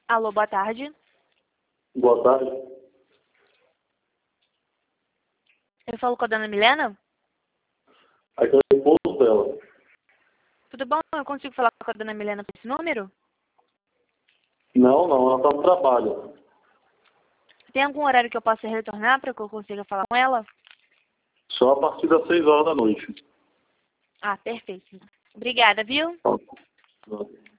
Alô, boa tarde. Boa tarde. Eu falo com a dona Milena? Aqui é o esposo dela. Tudo bom? Eu consigo falar com a dona Milena por esse número? Não, ela está no trabalho. Tem algum horário que eu possa retornar para que eu consiga falar com ela? Só a partir das 6 horas da noite. Ah, perfeito. Obrigada, viu? Tá.